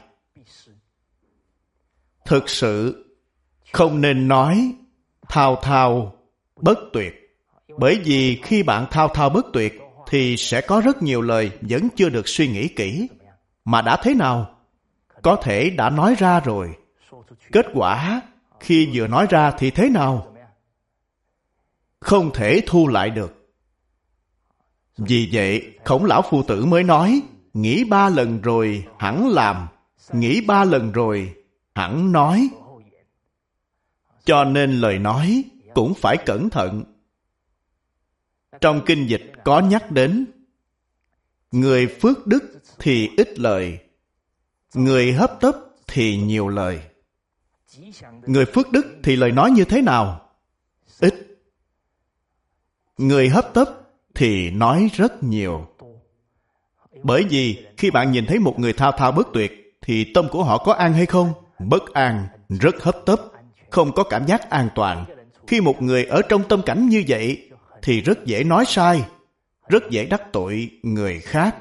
Thực sự không nên nói thao thao bất tuyệt. Bởi vì khi bạn thao thao bất tuyệt thì sẽ có rất nhiều lời vẫn chưa được suy nghĩ kỹ. Mà đã thế nào? Có thể đã nói ra rồi. Kết quả khi vừa nói ra thì thế nào? Không thể thu lại được. Vì vậy, Khổng Lão Phu Tử mới nói, nghĩ ba lần rồi hẳn làm, nghĩ ba lần rồi hẳn nói. Cho nên lời nói cũng phải cẩn thận. Trong kinh dịch có nhắc đến, người phước đức thì ít lời, người hấp tấp thì nhiều lời. Người phước đức thì lời nói như thế nào? Ít. Người hấp tấp thì nói rất nhiều. Bởi vì khi bạn nhìn thấy một người thao thao bất tuyệt thì tâm của họ có an hay không? Bất an. rất hấp tấp, không có cảm giác an toàn. Khi một người ở trong tâm cảnh như vậy thì rất dễ nói sai, rất dễ đắc tội người khác.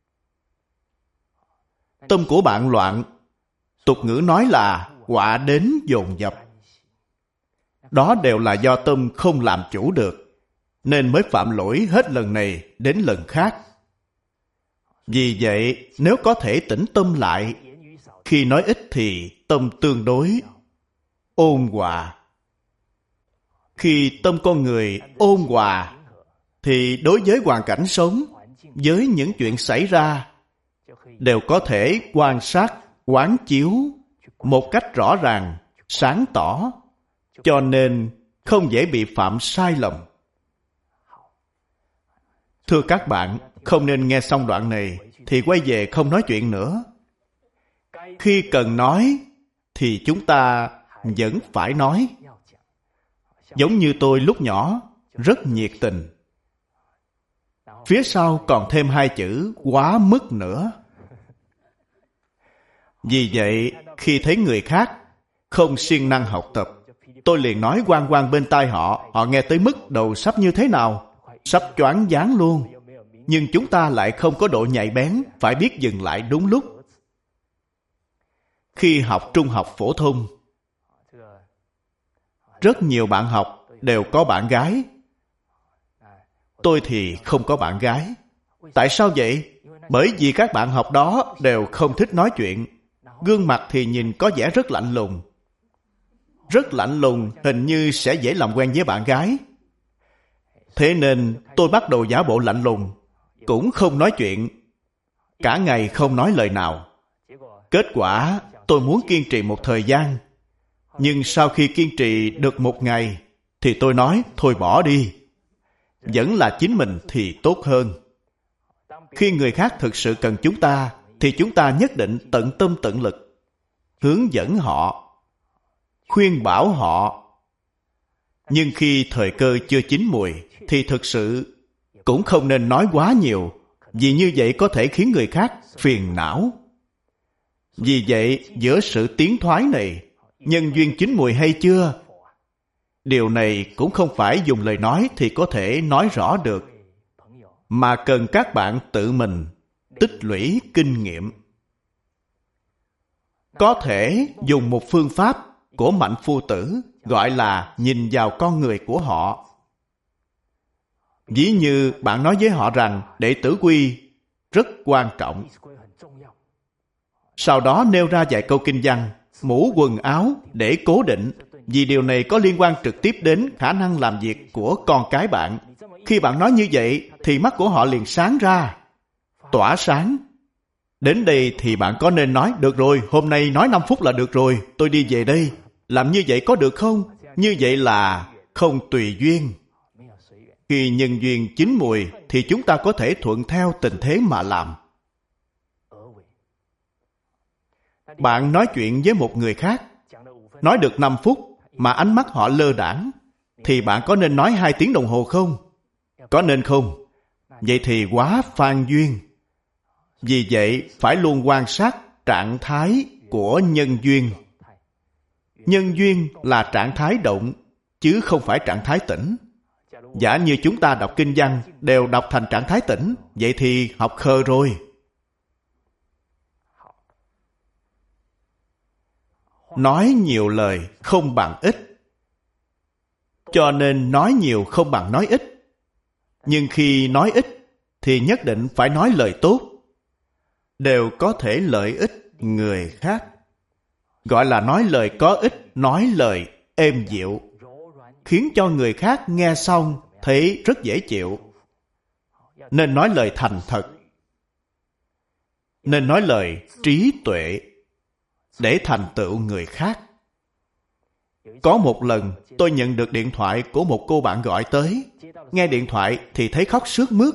Tâm của bạn loạn, tục ngữ nói là họa đến dồn dập. Đó đều là do tâm không làm chủ được, nên mới phạm lỗi hết lần này đến lần khác. Vì vậy, nếu có thể tĩnh tâm lại, khi nói ít thì tâm tương đối ôn hòa. Khi tâm con người ôn hòa, thì đối với hoàn cảnh sống, với những chuyện xảy ra, đều có thể quan sát, quán chiếu một cách rõ ràng, sáng tỏ, cho nên không dễ bị phạm sai lầm. Thưa các bạn, không nên nghe xong đoạn này thì quay về không nói chuyện nữa. Khi cần nói thì chúng ta vẫn phải nói. Giống như tôi lúc nhỏ, rất nhiệt tình. Phía sau còn thêm hai chữ quá mức nữa. Vì vậy, khi thấy người khác không siêng năng học tập, tôi liền nói oang oang bên tai họ, họ nghe tới mức đầu sắp như thế nào, sắp choáng váng luôn. Nhưng chúng ta lại không có độ nhạy bén, phải biết dừng lại đúng lúc. Khi học trung học phổ thông, rất nhiều bạn học đều có bạn gái. Tôi thì không có bạn gái. Tại sao vậy? Bởi vì các bạn học đó đều không thích nói chuyện. Gương mặt thì nhìn có vẻ rất lạnh lùng. Rất lạnh lùng, hình như sẽ dễ làm quen với bạn gái. Thế nên tôi bắt đầu giả bộ lạnh lùng, cũng không nói chuyện. Cả ngày không nói lời nào. Kết quả, tôi muốn kiên trì một thời gian. Nhưng sau khi kiên trì được một ngày, thì tôi nói, thôi bỏ đi. Vẫn là chính mình thì tốt hơn. Khi người khác thực sự cần chúng ta, thì chúng ta nhất định tận tâm tận lực, hướng dẫn họ, khuyên bảo họ. Nhưng khi thời cơ chưa chín mùi, thì thực sự cũng không nên nói quá nhiều, vì như vậy có thể khiến người khác phiền não. Vì vậy, giữa sự tiến thoái này, nhân duyên chín mùi hay chưa? Điều này cũng không phải dùng lời nói thì có thể nói rõ được, mà cần các bạn tự mình tích lũy kinh nghiệm. Có thể dùng một phương pháp của Mạnh Phu Tử gọi là nhìn vào con người của họ. Ví như bạn nói với họ rằng đệ tử quy rất quan trọng. Sau đó nêu ra vài câu kinh văn, mũ quần áo để cố định, vì điều này có liên quan trực tiếp đến khả năng làm việc của con cái bạn. Khi bạn nói như vậy, thì mắt của họ liền sáng ra, tỏa sáng. Đến đây thì bạn có nên nói, được rồi, hôm nay nói năm phút là được rồi, tôi đi về đây. Làm như vậy có được không? Như vậy là không tùy duyên. Khi nhân duyên chín mùi, thì chúng ta có thể thuận theo tình thế mà làm. Bạn nói chuyện với một người khác, nói được năm phút, mà ánh mắt họ lơ đãng, thì bạn có nên nói hai tiếng đồng hồ không? Có nên không? Vậy thì quá phan duyên. Vì vậy, phải luôn quan sát trạng thái của nhân duyên. Nhân duyên là trạng thái động, chứ không phải trạng thái tĩnh. Giả như chúng ta đọc kinh văn đều đọc thành trạng thái tĩnh, vậy thì học khờ rồi. Nói nhiều lời không bằng ít. Cho nên nói nhiều không bằng nói ít. Nhưng khi nói ít, thì nhất định phải nói lời tốt, đều có thể lợi ích người khác. Gọi là nói lời có ích, nói lời êm dịu, khiến cho người khác nghe xong thấy rất dễ chịu. Nên nói lời thành thật, nên nói lời trí tuệ, để thành tựu người khác. Có một lần, tôi nhận được điện thoại của một cô bạn gọi tới. Nghe điện thoại thì thấy khóc sướt mướt.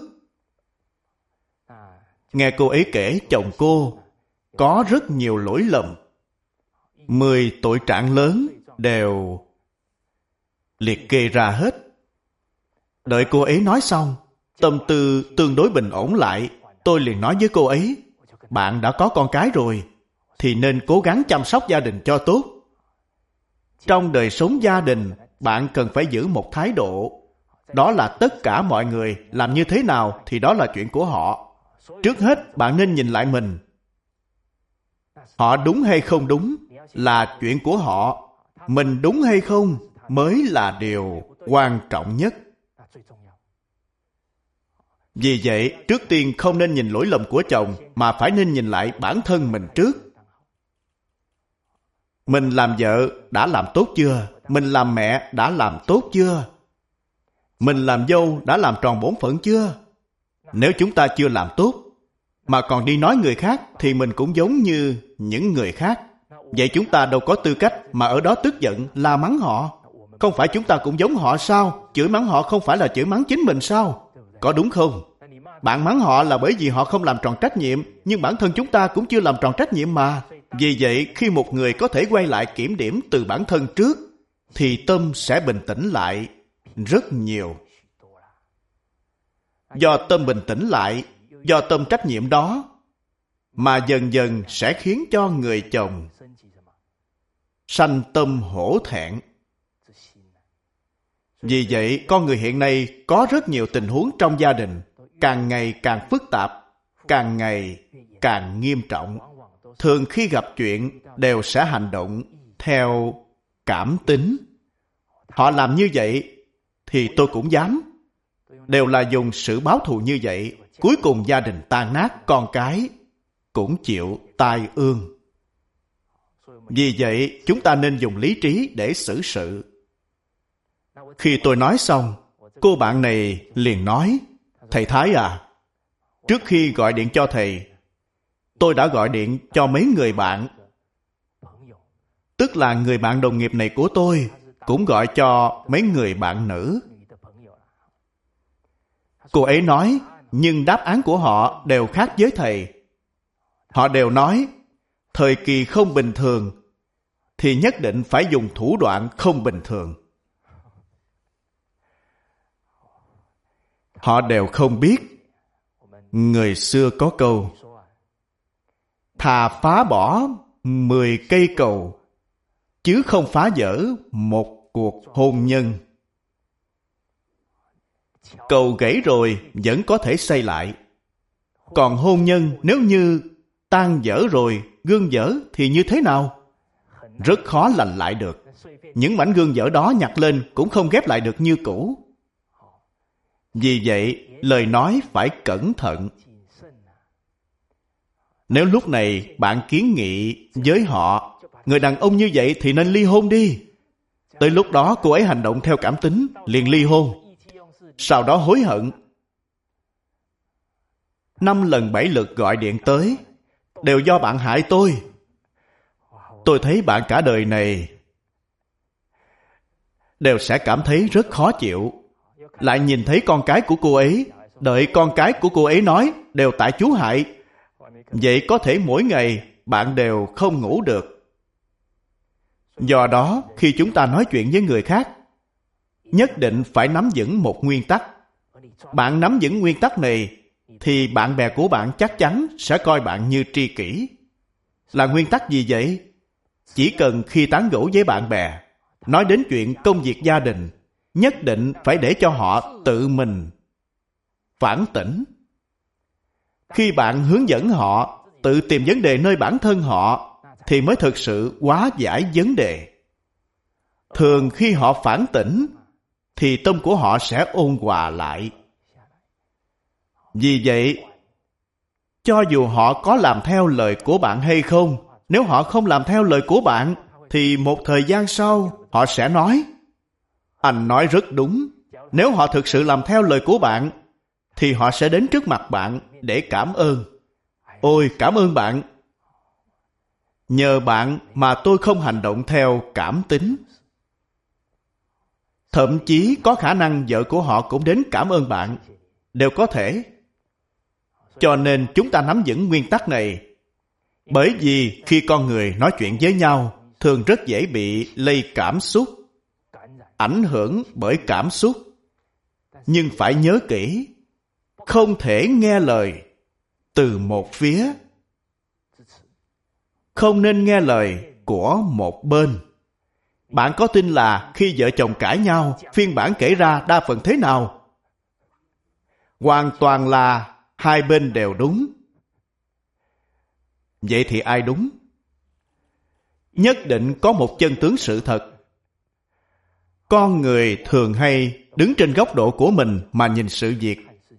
Nghe cô ấy kể chồng cô có rất nhiều lỗi lầm. Mười tội trạng lớn đều liệt kê ra hết. Đợi cô ấy nói xong, tâm tư tương đối bình ổn lại, tôi liền nói với cô ấy, bạn đã có con cái rồi, thì nên cố gắng chăm sóc gia đình cho tốt. Trong đời sống gia đình, bạn cần phải giữ một thái độ. Đó là tất cả mọi người làm như thế nào thì đó là chuyện của họ. Trước hết, bạn nên nhìn lại mình. Họ đúng hay không đúng là chuyện của họ. Mình đúng hay không mới là điều quan trọng nhất. Vì vậy, trước tiên không nên nhìn lỗi lầm của chồng, mà phải nên nhìn lại bản thân mình trước. Mình làm vợ đã làm tốt chưa? Mình làm mẹ đã làm tốt chưa? Mình làm dâu đã làm tròn bổn phận chưa? Nếu chúng ta chưa làm tốt, mà còn đi nói người khác, thì mình cũng giống như những người khác. Vậy chúng ta đâu có tư cách mà ở đó tức giận, la mắng họ. Không phải chúng ta cũng giống họ sao? Chửi mắng họ không phải là chửi mắng chính mình sao? Có đúng không? Bạn mắng họ là bởi vì họ không làm tròn trách nhiệm, nhưng bản thân chúng ta cũng chưa làm tròn trách nhiệm mà. Vì vậy, khi một người có thể quay lại kiểm điểm từ bản thân trước, thì tâm sẽ bình tĩnh lại rất nhiều. Do tâm bình tĩnh lại, do tâm trách nhiệm đó, mà dần dần sẽ khiến cho người chồng sanh tâm hổ thẹn. Vì vậy, con người hiện nay có rất nhiều tình huống trong gia đình, càng ngày càng phức tạp, càng ngày càng nghiêm trọng. Thường khi gặp chuyện, đều sẽ hành động theo cảm tính. Họ làm như vậy, thì tôi cũng dám. Đều là dùng sự báo thù như vậy. Cuối cùng gia đình tan nát, con cái cũng chịu tai ương. Vì vậy, chúng ta nên dùng lý trí để xử sự. Khi tôi nói xong, cô bạn này liền nói, thầy Thái à, trước khi gọi điện cho thầy, tôi đã gọi điện cho mấy người bạn. Tức là người bạn đồng nghiệp này của tôi cũng gọi cho mấy người bạn nữ. Cô ấy nói, nhưng đáp án của họ đều khác với thầy. Họ đều nói, thời kỳ không bình thường thì nhất định phải dùng thủ đoạn không bình thường. Họ đều không biết. Người xưa có câu, thà phá bỏ mười cây cầu, chứ không phá vỡ một cuộc hôn nhân. Cầu gãy rồi vẫn có thể xây lại. Còn hôn nhân nếu như tan vỡ rồi, gương vỡ thì như thế nào? Rất khó lành lại được. Những mảnh gương vỡ đó nhặt lên cũng không ghép lại được như cũ. Vì vậy, lời nói phải cẩn thận. Nếu lúc này bạn kiến nghị với họ, người đàn ông như vậy thì nên ly hôn đi. Tới lúc đó cô ấy hành động theo cảm tính, liền ly hôn. Sau đó hối hận. Năm lần bảy lượt gọi điện tới, đều do bạn hại tôi. Tôi thấy bạn cả đời này đều sẽ cảm thấy rất khó chịu. Lại nhìn thấy con cái của cô ấy, đợi con cái của cô ấy nói đều tại chú hại. Vậy có thể mỗi ngày bạn đều không ngủ được. Do đó, khi chúng ta nói chuyện với người khác, nhất định phải nắm vững một nguyên tắc. Bạn nắm vững nguyên tắc này, thì bạn bè của bạn chắc chắn sẽ coi bạn như tri kỷ. Là nguyên tắc gì vậy? Chỉ cần khi tán gẫu với bạn bè, nói đến chuyện công việc gia đình, nhất định phải để cho họ tự mình phản tỉnh. Khi bạn hướng dẫn họ tự tìm vấn đề nơi bản thân họ, thì mới thực sự hóa giải vấn đề. Thường khi họ phản tỉnh, thì tâm của họ sẽ ôn hòa lại. Vì vậy, cho dù họ có làm theo lời của bạn hay không, nếu họ không làm theo lời của bạn, thì một thời gian sau, họ sẽ nói, anh nói rất đúng. Nếu họ thực sự làm theo lời của bạn, thì họ sẽ đến trước mặt bạn để cảm ơn. Ôi, cảm ơn bạn. Nhờ bạn mà tôi không hành động theo cảm tính. Thậm chí có khả năng vợ của họ cũng đến cảm ơn bạn. Đều có thể. Cho nên chúng ta nắm vững nguyên tắc này. Bởi vì khi con người nói chuyện với nhau, thường rất dễ bị lây cảm xúc, ảnh hưởng bởi cảm xúc. Nhưng phải nhớ kỹ, không thể nghe lời từ một phía. Không nên nghe lời của một bên. Bạn có tin là khi vợ chồng cãi nhau, phiên bản kể ra đa phần thế nào? Hoàn toàn là hai bên đều đúng. Vậy thì ai đúng? Nhất định có một chân tướng sự thật. Con người thường hay đứng trên góc độ của mình mà nhìn sự việc.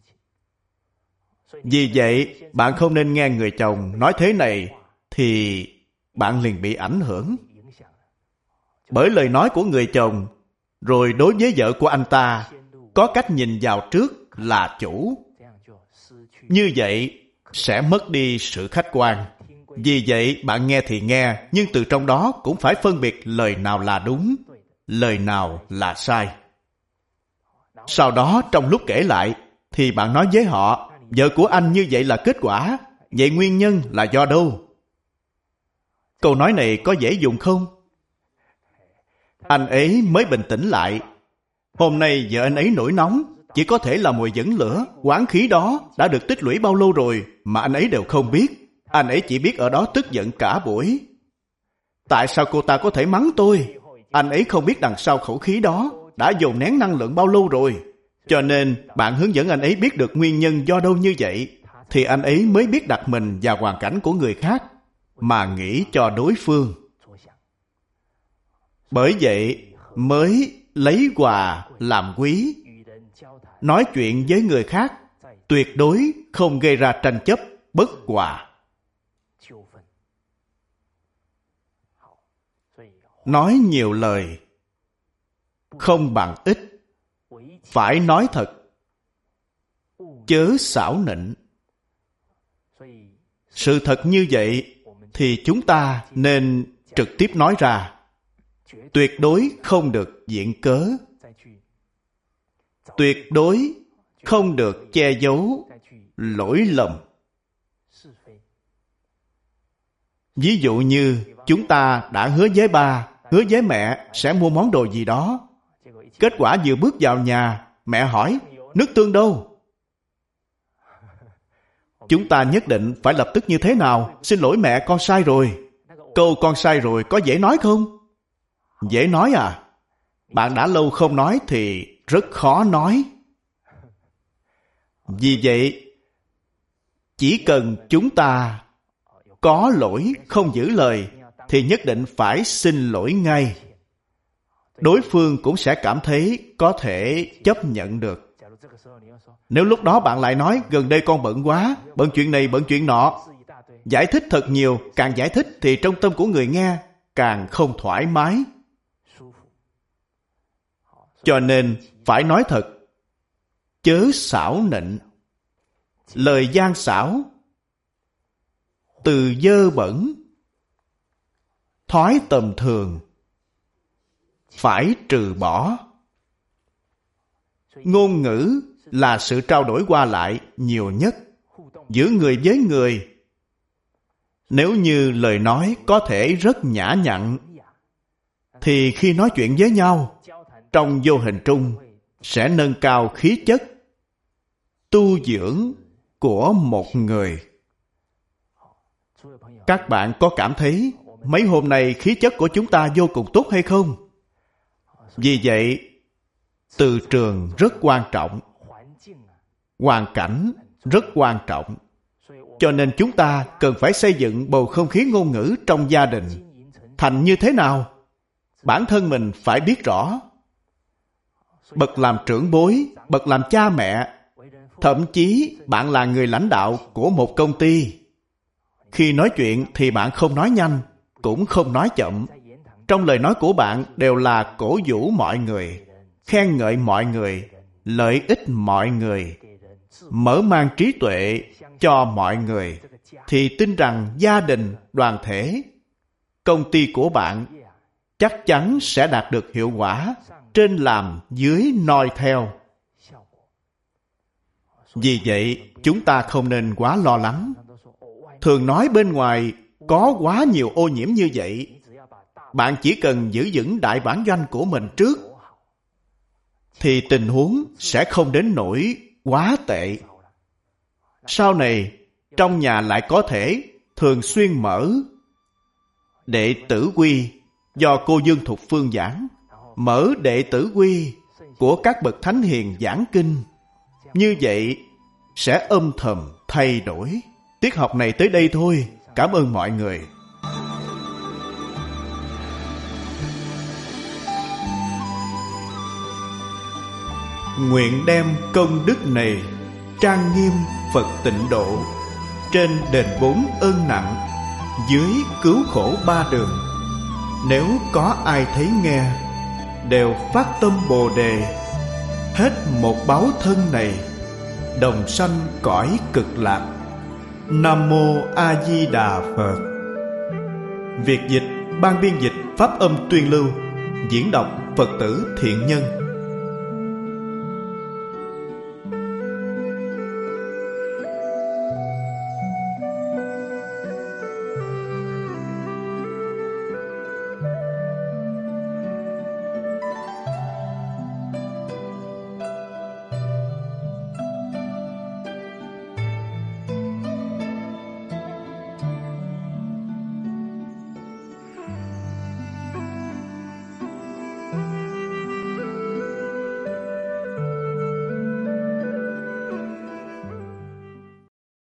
Vì vậy, bạn không nên nghe người chồng nói thế này thì bạn liền bị ảnh hưởng bởi lời nói của người chồng, rồi đối với vợ của anh ta có cách nhìn vào trước là chủ. Như vậy sẽ mất đi sự khách quan. Vì vậy bạn nghe thì nghe, nhưng từ trong đó cũng phải phân biệt lời nào là đúng, lời nào là sai. Sau đó trong lúc kể lại thì bạn nói với họ, vợ của anh như vậy là kết quả, vậy nguyên nhân là do đâu? Câu nói này có dễ dùng không? Anh ấy mới bình tĩnh lại. Hôm nay vợ anh ấy nổi nóng, chỉ có thể là mùi dẫn lửa. Oán khí đó đã được tích lũy bao lâu rồi mà anh ấy đều không biết. Anh ấy chỉ biết ở đó tức giận cả buổi. Tại sao cô ta có thể mắng tôi? Anh ấy không biết đằng sau khẩu khí đó đã dồn nén năng lượng bao lâu rồi. Cho nên bạn hướng dẫn anh ấy biết được nguyên nhân do đâu như vậy, thì anh ấy mới biết đặt mình vào hoàn cảnh của người khác mà nghĩ cho đối phương. Bởi vậy mới lấy hòa làm quý. Nói chuyện với người khác tuyệt đối không gây ra tranh chấp, bất hòa. Nói nhiều lời không bằng ít. Phải nói thật, chớ xảo nịnh. Sự thật như vậy thì chúng ta nên trực tiếp nói ra. Tuyệt đối không được viện cớ. Tuyệt đối không được che giấu lỗi lầm. Ví dụ như chúng ta đã hứa với ba, hứa với mẹ sẽ mua món đồ gì đó. Kết quả vừa bước vào nhà, mẹ hỏi, nước tương đâu? Chúng ta nhất định phải lập tức như thế nào? Xin lỗi mẹ, con sai rồi. Câu con sai rồi có dễ nói không? Dễ nói à? Bạn đã lâu không nói thì rất khó nói. Vì vậy, chỉ cần chúng ta có lỗi không giữ lời thì nhất định phải xin lỗi ngay. Đối phương cũng sẽ cảm thấy có thể chấp nhận được. Nếu lúc đó bạn lại nói gần đây con bận quá, bận chuyện này bận chuyện nọ, giải thích thật nhiều, càng giải thích thì trong tâm của người nghe càng không thoải mái. Cho nên phải nói thật, chớ xảo nịnh. Lời gian xảo, từ dơ bẩn, thói tầm thường, phải trừ bỏ. Ngôn ngữ là sự trao đổi qua lại nhiều nhất giữa người với người. Nếu như lời nói có thể rất nhã nhặn, thì khi nói chuyện với nhau, trong vô hình trung sẽ nâng cao khí chất, tu dưỡng của một người. Các bạn có cảm thấy mấy hôm nay khí chất của chúng ta vô cùng tốt hay không? Vì vậy, từ trường rất quan trọng, hoàn cảnh rất quan trọng. Cho nên chúng ta cần phải xây dựng bầu không khí ngôn ngữ trong gia đình thành như thế nào? Bản thân mình phải biết rõ. Bậc làm trưởng bối, bậc làm cha mẹ, thậm chí bạn là người lãnh đạo của một công ty. Khi nói chuyện thì bạn không nói nhanh, cũng không nói chậm. Trong lời nói của bạn đều là cổ vũ mọi người, khen ngợi mọi người, lợi ích mọi người, mở mang trí tuệ cho mọi người, thì tin rằng gia đình, đoàn thể, công ty của bạn chắc chắn sẽ đạt được hiệu quả trên làm dưới noi theo. Vì vậy, chúng ta không nên quá lo lắng. Thường nói bên ngoài có quá nhiều ô nhiễm như vậy. Bạn chỉ cần giữ vững đại bản doanh của mình trước, thì tình huống sẽ không đến nỗi quá tệ. Sau này, trong nhà lại có thể thường xuyên mở đệ tử quy do cô Dương Thục Phương giảng, mở đệ tử quy của các bậc thánh hiền giảng kinh. Như vậy sẽ âm thầm thay đổi. Tiết học này tới đây thôi. Cảm ơn mọi người. Nguyện đem công đức này trang nghiêm Phật Tịnh Độ, trên đền bốn ơn nặng, dưới cứu khổ ba đường. Nếu có ai thấy nghe, đều phát tâm Bồ Đề, hết một báo thân này, đồng sanh cõi cực lạc. Nam Mô A Di Đà Phật. Việc dịch ban biên dịch pháp âm tuyên lưu, diễn đọc Phật tử Thiện Nhân.